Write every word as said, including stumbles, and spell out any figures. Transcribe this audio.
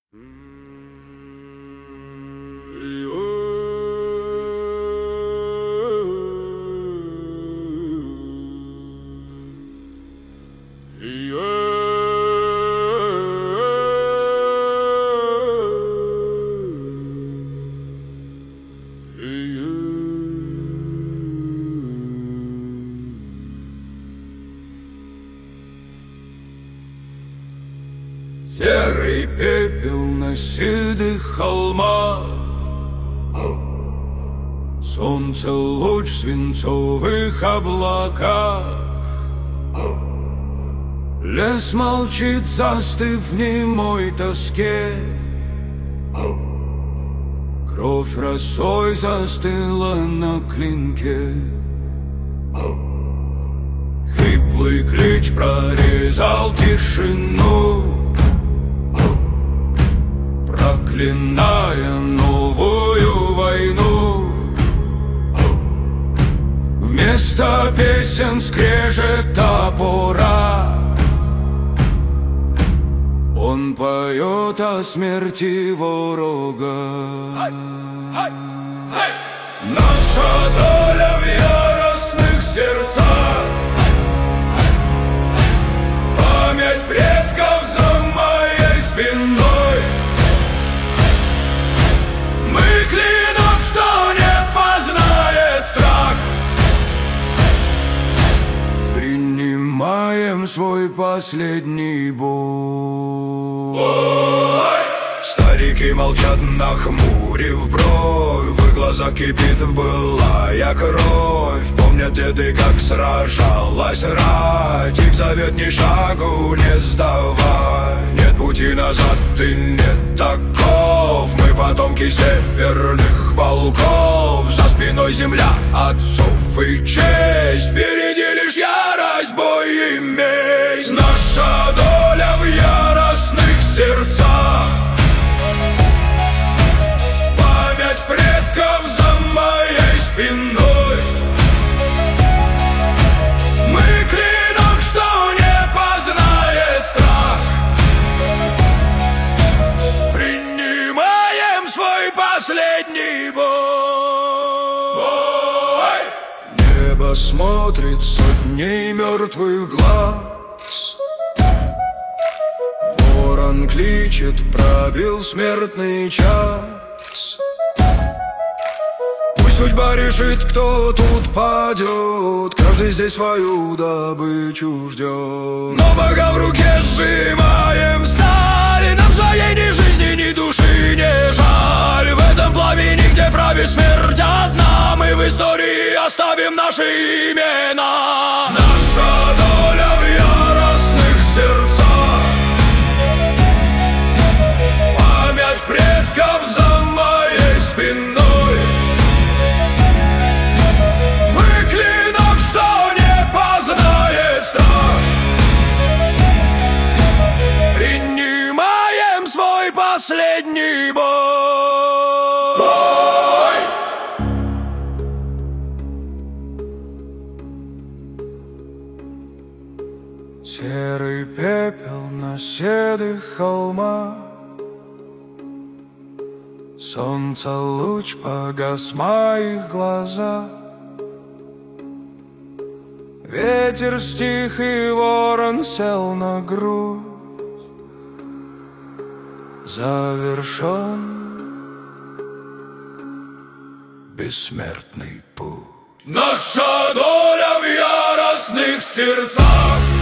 Серый пепел на седых холмах, солнце луч в свинцовых облаках. Лес молчит, застыв в немой тоске. Кровь росой застыла на клинке. Хриплый клич прорезал тишину, проклиная новую войну. Вместо песен скрежет топора. Он поет о смерти ворога. Наша доля в яростных сердцах, память предков за моей спиной. Мы клинок, что не познает страх, принимаем свой последний бой. Старики молчат, нахмурив бровь, в их глазах кипит былая кровь. Помнят деды, как сражалась рать, их завет ни шагу не сдавай. Нет пути назад и нет таков, мы потомки северных волков. За спиной земля отцов и честь, впереди лишь ярость, бой и месть. Наша доля в яростных сердцах, память предков за моей спиной. Мы клинок, что не познает страх, принимаем свой последний бой. Небо смотрит сотней мертвых глаз, ворон кличет, пробил смертный час. Пусть судьба решит, кто тут падет, каждый здесь свою добычу ждет. Но бога в руке сжимаем сталь, нам своей ни жизни, ни души не жаль. В этом пламени, где правит смерть одна, мы в истории оставим наши имена. Наша доля в яростных сердцах, память предков за моей спиной. Мы клинок, что не познает страх, принимаем свой последний бой. Серый пепел на седых холмах, солнце луч погас в моих глазах. Ветер стих, и ворон сел на грудь. Завершен бессмертный путь. Наша доля в яростных сердцах,